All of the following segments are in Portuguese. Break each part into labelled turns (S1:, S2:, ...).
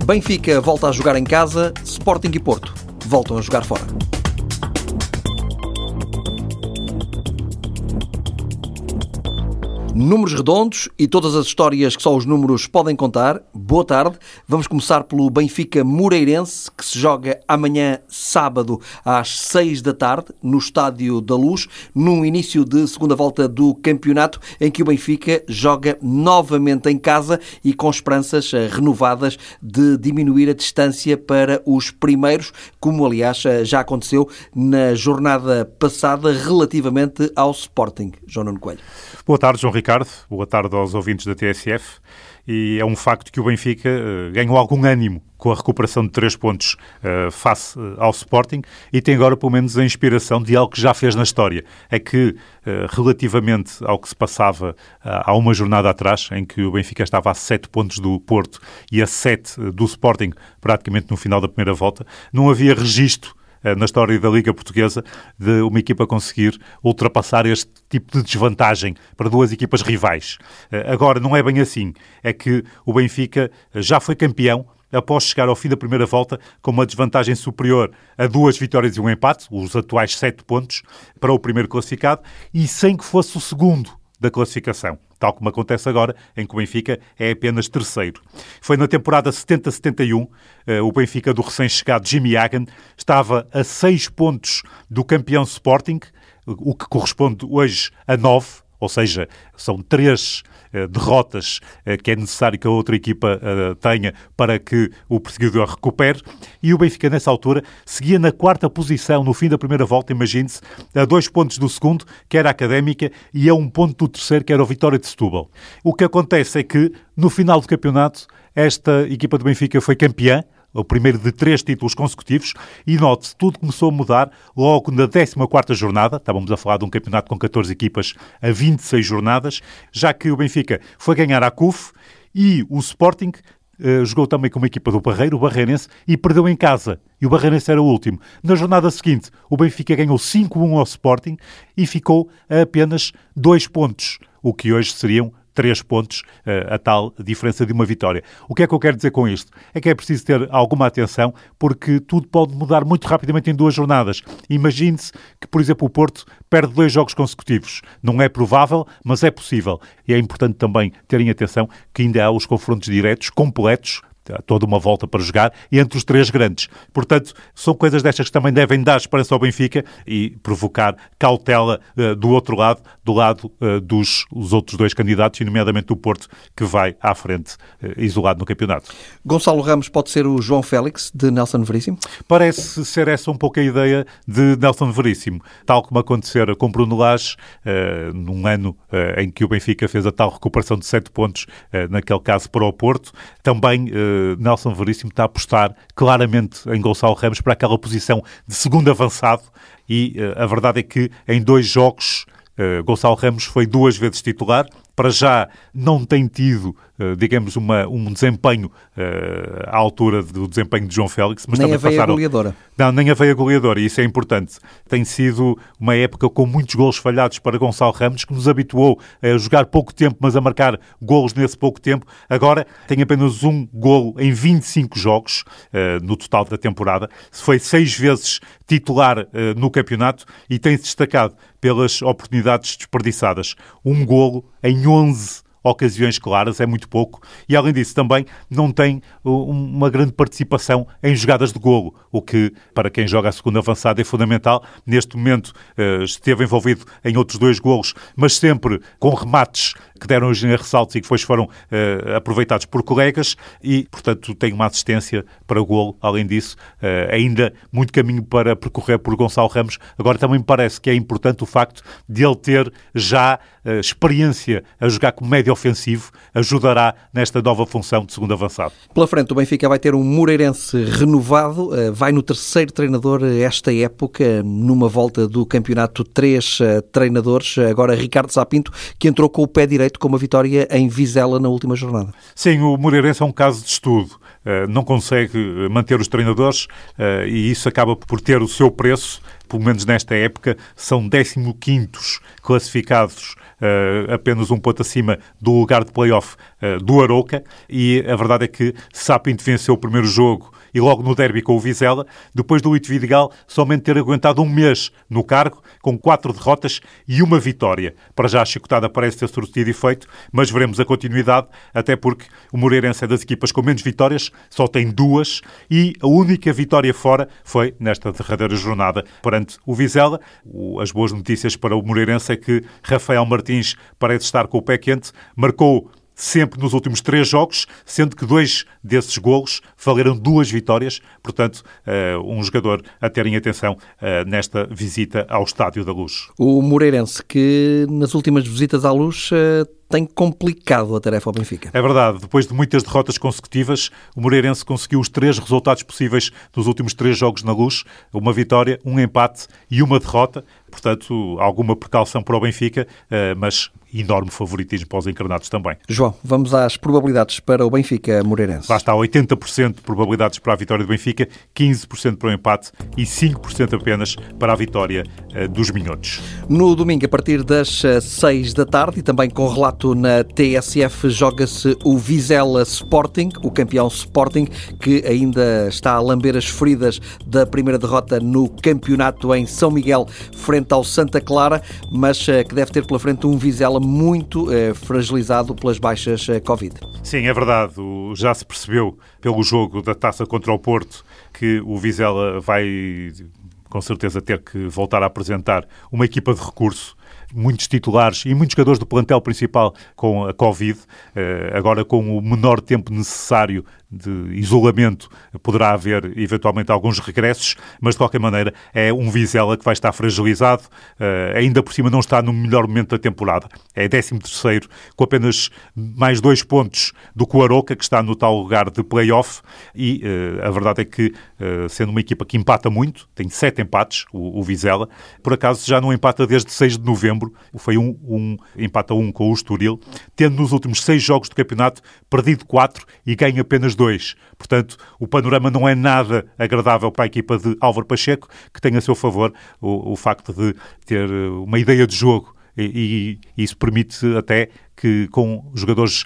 S1: Benfica volta a jogar em casa, Sporting e Porto voltam a jogar fora. Números redondos e todas as histórias que só os números podem contar. Boa tarde. Vamos começar pelo Benfica Moreirense, que se joga amanhã, sábado, às 6 da tarde, no Estádio da Luz, no início de segunda volta do campeonato, em que o Benfica joga novamente em casa e com esperanças renovadas de diminuir a distância para os primeiros, como aliás já aconteceu na jornada passada relativamente ao Sporting. João Nuno Coelho.
S2: Boa tarde, João Ricardo. Boa tarde aos ouvintes da TSF. E é um facto que o Benfica ganhou algum ânimo com a recuperação de 3 pontos face ao Sporting e tem agora pelo menos a inspiração de algo que já fez na história. É que relativamente ao que se passava há uma jornada atrás, em que o Benfica estava a 7 pontos do Porto e a 7 do Sporting, praticamente no final da primeira volta, não havia registro na história da Liga Portuguesa de uma equipa conseguir ultrapassar este tipo de desvantagem para duas equipas rivais. Agora, não é bem assim. É que o Benfica já foi campeão após chegar ao fim da primeira volta com uma desvantagem superior a 2 vitórias e um empate, os atuais 7 pontos, para o primeiro classificado, e sem que fosse o segundo da classificação, tal como acontece agora, em que o Benfica é apenas terceiro. Foi na temporada 70-71, o Benfica do recém-chegado Jimmy Hagan estava a 6 pontos do campeão Sporting, o que corresponde hoje a 9, ou seja, são 3 derrotas que é necessário que a outra equipa tenha para que o perseguidor recupere, e o Benfica nessa altura seguia na 4ª posição no fim da primeira volta, imagine-se, a 2 pontos do segundo, que era a Académica, e a 1 ponto do terceiro, que era o Vitória de Setúbal. O que acontece é que no final do campeonato esta equipa do Benfica foi campeã, o primeiro de 3 títulos consecutivos, e note-se, tudo começou a mudar logo na 14ª jornada, estávamos a falar de um campeonato com 14 equipas a 26 jornadas, já que o Benfica foi ganhar à CUF e o Sporting jogou também com uma equipa do Barreiro, o Barreirense, e perdeu em casa. E o Barreirense era o último. Na jornada seguinte, o Benfica ganhou 5-1 ao Sporting e ficou a apenas 2 pontos, o que hoje seriam 3 pontos, a tal diferença de uma vitória. O que é que eu quero dizer com isto? É que é preciso ter alguma atenção, porque tudo pode mudar muito rapidamente em 2 jornadas. Imagine-se que, por exemplo, o Porto perde 2 jogos consecutivos. Não é provável, mas é possível. E é importante também terem atenção que ainda há os confrontos diretos, completos, toda uma volta para jogar, e entre os 3 grandes. Portanto, são coisas destas que também devem dar esperança ao Benfica e provocar cautela do outro lado, do lado dos outros 2 candidatos, e nomeadamente o Porto, que vai à frente isolado no campeonato.
S1: Gonçalo Ramos pode ser o João Félix de Nelson Veríssimo?
S2: Parece ser essa um pouco a ideia de Nelson Veríssimo, tal como acontecera com Bruno Lage, num ano em que o Benfica fez a tal recuperação de 7 pontos, naquele caso para o Porto. Também Nelson Veríssimo está a apostar claramente em Gonçalo Ramos para aquela posição de segundo avançado, e a verdade é que em 2 jogos Gonçalo Ramos foi 2 vezes titular. Para já não tem tido, digamos, um desempenho à altura do desempenho de João Félix. Mas
S1: nem
S2: também
S1: a veia goleadora.
S2: Não, nem a veia goleadora, e isso é importante. Tem sido uma época com muitos golos falhados para Gonçalo Ramos, que nos habituou a jogar pouco tempo, mas a marcar golos nesse pouco tempo. Agora tem apenas 1 golo em 25 jogos no total da temporada. Foi 6 vezes titular no campeonato e tem-se destacado pelas oportunidades desperdiçadas. 1 golo em 11 ocasiões claras, é muito pouco, e além disso também não tem uma grande participação em jogadas de golo, o que para quem joga a segunda avançada é fundamental. Neste momento esteve envolvido em outros 2 golos, mas sempre com remates que deram origem a ressaltos e que depois foram aproveitados por colegas, e portanto tem uma assistência para o golo. Além disso, ainda muito caminho para percorrer por Gonçalo Ramos. Agora também me parece que é importante o facto de ele ter já experiência a jogar como médio ofensivo, ajudará nesta nova função de segundo avançado.
S1: Pela frente, o Benfica vai ter um Moreirense renovado, vai no 3º treinador esta época, numa volta do campeonato 3 treinadores, agora Ricardo Sapinto, que entrou com o pé direito com uma vitória em Vizela na última jornada.
S2: Sim, o Moreirense é um caso de estudo. Não consegue manter os treinadores e isso acaba por ter o seu preço. Pelo menos nesta época, são 15º classificados apenas um ponto acima do lugar de play-off do Arouca, e a verdade é que Sapinto venceu o primeiro jogo e logo no derby com o Vizela, depois do Luís Vidigal somente ter aguentado um mês no cargo, com 4 derrotas e uma vitória. Para já a chicotada parece ter surtido efeito, mas veremos a continuidade, até porque o Moreirense é das equipas com menos vitórias, só tem 2, e a única vitória fora foi nesta derradeira jornada perante o Vizela. As boas notícias para o Moreirense é que Rafael Martins parece estar com o pé quente, marcou sempre nos últimos 3 jogos, sendo que 2 desses golos valeram 2 vitórias. Portanto, um jogador a terem atenção nesta visita ao Estádio da Luz.
S1: O Moreirense, que nas últimas visitas à Luz tem complicado a tarefa ao Benfica.
S2: É verdade. Depois de muitas derrotas consecutivas, o Moreirense conseguiu os 3 resultados possíveis nos últimos 3 jogos na Luz. Uma vitória, um empate e uma derrota. Portanto, alguma precaução para o Benfica, mas enorme favoritismo para os encarnados também.
S1: João, vamos às probabilidades para o Benfica Moreirense.
S2: Lá está, 80% de probabilidades para a vitória do Benfica, 15% para o empate e 5% apenas para a vitória dos minhotos.
S1: No domingo, a partir das 6 da tarde, e também com relato na TSF, joga-se o Vizela Sporting, o campeão Sporting, que ainda está a lamber as feridas da primeira derrota no campeonato em São Miguel, frente ao Santa Clara, mas que deve ter pela frente um Vizela muito fragilizado pelas baixas Covid.
S2: Sim, é verdade. Já se percebeu pelo jogo da Taça contra o Porto que o Vizela vai com certeza ter que voltar a apresentar uma equipa de recurso. Muitos titulares e muitos jogadores do plantel principal com a Covid, agora com o menor tempo necessário de isolamento, poderá haver eventualmente alguns regressos, mas de qualquer maneira é um Vizela que vai estar fragilizado, ainda por cima não está no melhor momento da temporada. É 13º, com apenas mais 2 pontos do que o Arouca, que está no tal lugar de play-off, e a verdade é que, sendo uma equipa que empata muito, tem 7 empates, o Vizela, por acaso já não empata desde 6 de novembro, foi um empate a 1 com o Estoril, tendo nos últimos 6 jogos do campeonato perdido 4 e ganha apenas 2. Portanto, o panorama não é nada agradável para a equipa de Álvaro Pacheco, que tem a seu favor o facto de ter uma ideia de jogo, e isso permite até que com jogadores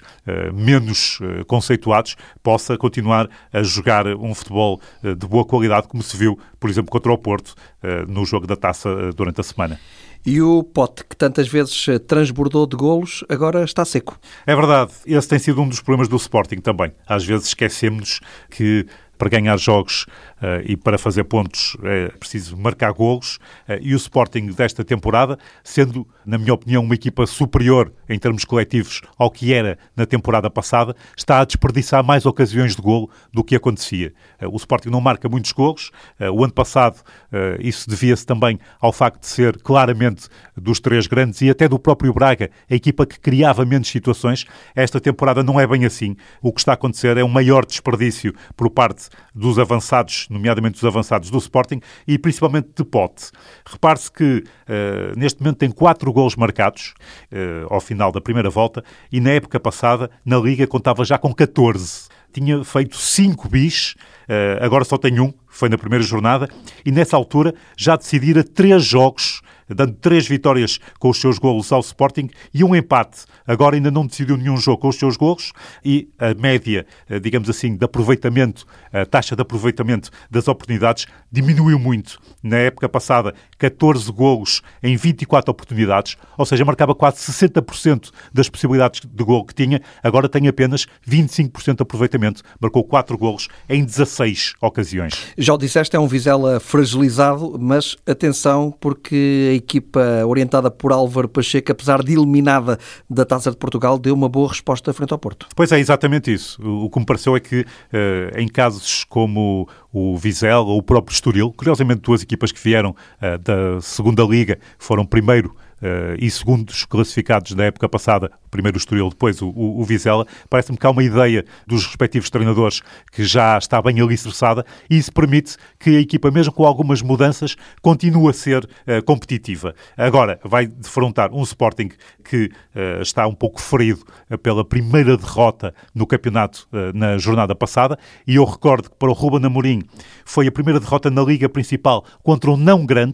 S2: menos conceituados possa continuar a jogar um futebol de boa qualidade, como se viu, por exemplo, contra o Porto, no jogo da Taça durante a semana.
S1: E o pote que tantas vezes transbordou de golos, agora está seco.
S2: É verdade. Esse tem sido um dos problemas do Sporting também. Às vezes esquecemos que para ganhar jogos e para fazer pontos é preciso marcar golos, e o Sporting desta temporada, sendo, na minha opinião, uma equipa superior em termos coletivos ao que era na temporada passada, está a desperdiçar mais ocasiões de golo do que acontecia. O Sporting não marca muitos golos. O ano passado isso devia-se também ao facto de ser claramente dos 3 grandes e até do próprio Braga, a equipa que criava menos situações. Esta temporada não é bem assim. O que está a acontecer é um maior desperdício por parte dos avançados, nomeadamente dos avançados do Sporting, e principalmente de Pote. Repare-se que neste momento tem 4 golos marcados ao final da primeira volta, e na época passada, na Liga, contava já com 14. Tinha feito 5 bis, agora só tem 1, foi na primeira jornada, e nessa altura já decidira 3 jogos, dando 3 vitórias com os seus golos ao Sporting e um empate. Agora ainda não decidiu nenhum jogo com os seus golos, e a média, digamos assim, de aproveitamento, a taxa de aproveitamento das oportunidades diminuiu muito. Na época passada, 14 golos em 24 oportunidades, ou seja, marcava quase 60% das possibilidades de golo que tinha, agora tem apenas 25% de aproveitamento. Marcou 4 golos em 16 ocasiões.
S1: Já o disseste, é um Vizela fragilizado, mas atenção, porque a equipa orientada por Álvaro Pacheco, apesar de eliminada da Taça de Portugal, deu uma boa resposta frente ao Porto.
S2: Pois é, exatamente isso. O que me pareceu é que em casos como o Vizela ou o próprio Estoril, curiosamente 2 equipas que vieram da segunda Liga, foram primeiro e segundos classificados da época passada, primeiro o Estoril, depois o Vizela. Parece-me que há uma ideia dos respectivos treinadores que já está bem alicerçada, e isso permite que a equipa, mesmo com algumas mudanças, continue a ser competitiva. Agora vai defrontar um Sporting que está um pouco ferido pela primeira derrota no campeonato na jornada passada, e eu recordo que para o Ruben Amorim foi a primeira derrota na Liga Principal contra um não grande,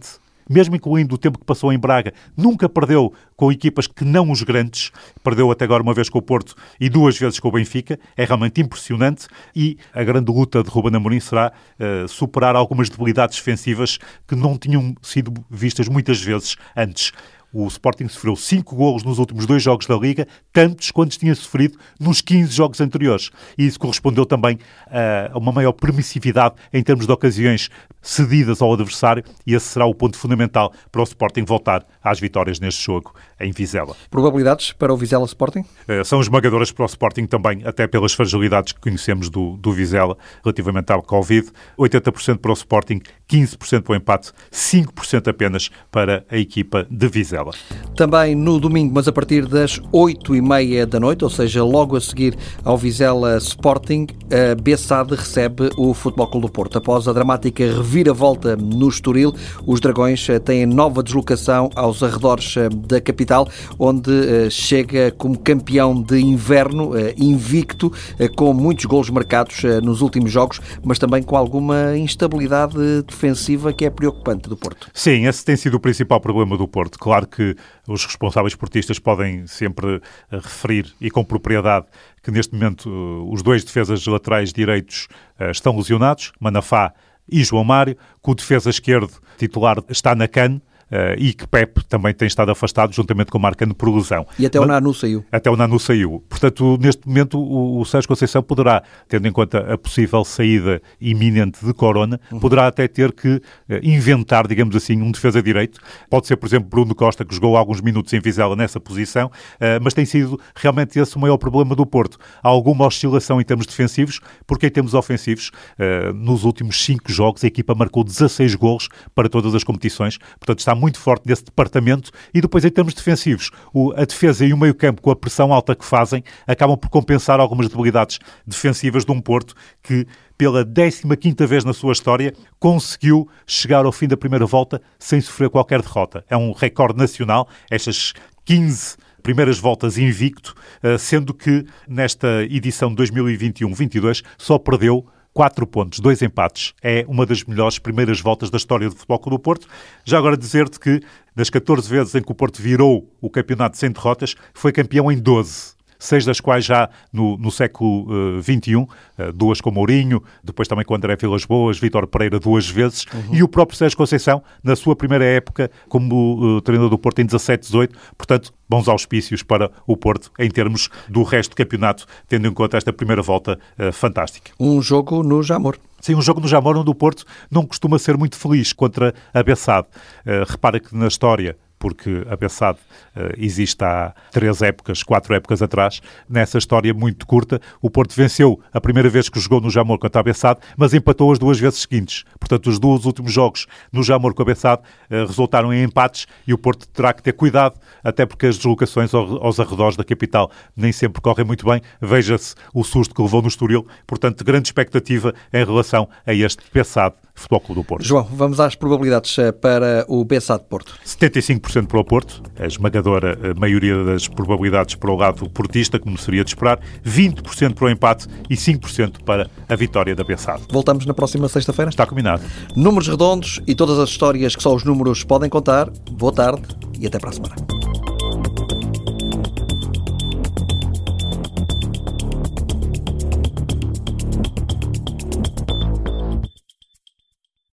S2: mesmo incluindo o tempo que passou em Braga, nunca perdeu com equipas que não os grandes. Perdeu até agora uma vez com o Porto e 2 vezes com o Benfica. É realmente impressionante e a grande luta de Ruben Amorim será superar algumas debilidades defensivas que não tinham sido vistas muitas vezes antes. O Sporting sofreu 5 golos nos últimos 2 jogos da Liga, tantos quantos tinha sofrido nos 15 jogos anteriores. E isso correspondeu também a uma maior permissividade em termos de ocasiões cedidas ao adversário, e esse será o ponto fundamental para o Sporting voltar às vitórias neste jogo em Vizela.
S1: Probabilidades para o Vizela Sporting?
S2: São esmagadoras para o Sporting também, até pelas fragilidades que conhecemos do Vizela relativamente ao Covid. 80% para o Sporting, 15% para o empate, 5% apenas para a equipa de Vizela.
S1: Também no domingo, mas a partir das 8h30 da noite, ou seja, logo a seguir ao Vizela Sporting, a Bessade recebe o Futebol Clube do Porto. Após a dramática reviravolta no Estoril, os Dragões têm nova deslocação aos arredores da capital, onde chega como campeão de inverno, invicto, com muitos golos marcados nos últimos jogos, mas também com alguma instabilidade defensiva que é preocupante do Porto.
S2: Sim, esse tem sido o principal problema do Porto. Claro que os responsáveis portistas podem sempre referir, e com propriedade, que neste momento os 2 defesas laterais direitos estão lesionados, Manafá e João Mário, que o defesa esquerdo titular está na CAN, e que Pepe também tem estado afastado, juntamente com o Marcano, por lesão.
S1: E até o Nanu saiu.
S2: Até o Nanu saiu. Portanto, neste momento, o Sérgio Conceição poderá, tendo em conta a possível saída iminente de Corona, poderá até ter que inventar, digamos assim, um defesa direito. Pode ser, por exemplo, Bruno Costa, que jogou alguns minutos em Vizela nessa posição, mas tem sido realmente esse o maior problema do Porto. Há alguma oscilação em termos defensivos, porque em termos ofensivos, nos últimos 5 jogos, a equipa marcou 16 golos para todas as competições. Portanto, está muito forte nesse departamento. E depois, em termos defensivos, a defesa e o meio-campo, com a pressão alta que fazem, acabam por compensar algumas debilidades defensivas de um Porto que, pela 15ª vez na sua história, conseguiu chegar ao fim da primeira volta sem sofrer qualquer derrota. É um recorde nacional, estas 15 primeiras voltas invicto, sendo que nesta edição de 2021-22 só perdeu 4 pontos, 2 empates. É uma das melhores primeiras voltas da história do Futebol Clube do Porto. Já agora dizer-te que, das 14 vezes em que o Porto virou o campeonato sem derrotas, foi campeão em 12. 6 das quais já no século XXI, 2 com Mourinho, depois também com André Vilas-Boas, Vítor Pereira 2 vezes, e o próprio Sérgio Conceição, na sua primeira época como treinador do Porto em 17-18, portanto, bons auspícios para o Porto em termos do resto do campeonato, tendo em conta esta primeira volta fantástica.
S1: Um jogo no Jamor.
S2: Sim, um jogo no Jamor onde o Porto não costuma ser muito feliz contra a Bessade. Repara que na história, porque a Bessade existe há 3 épocas, 4 épocas atrás. Nessa história muito curta, o Porto venceu a primeira vez que jogou no Jamor contra a Bessade, mas empatou as 2 vezes seguintes. Portanto, os 2 últimos jogos no Jamor com a Bessade resultaram em empates, e o Porto terá que ter cuidado, até porque as deslocações aos arredores da capital nem sempre correm muito bem. Veja-se o susto que levou no Estoril. Portanto, grande expectativa em relação a este Bessade Futebol Clube do Porto.
S1: João, vamos às probabilidades para o Bessade Porto.
S2: 75% para o Porto, a esmagadora maioria das probabilidades para o lado portista, como seria de esperar, 20% para o empate e 5% para a vitória da Bessade.
S1: Voltamos na próxima sexta-feira?
S2: Está combinado.
S1: Números redondos e todas as histórias que só os números podem contar. Boa tarde e até para a semana.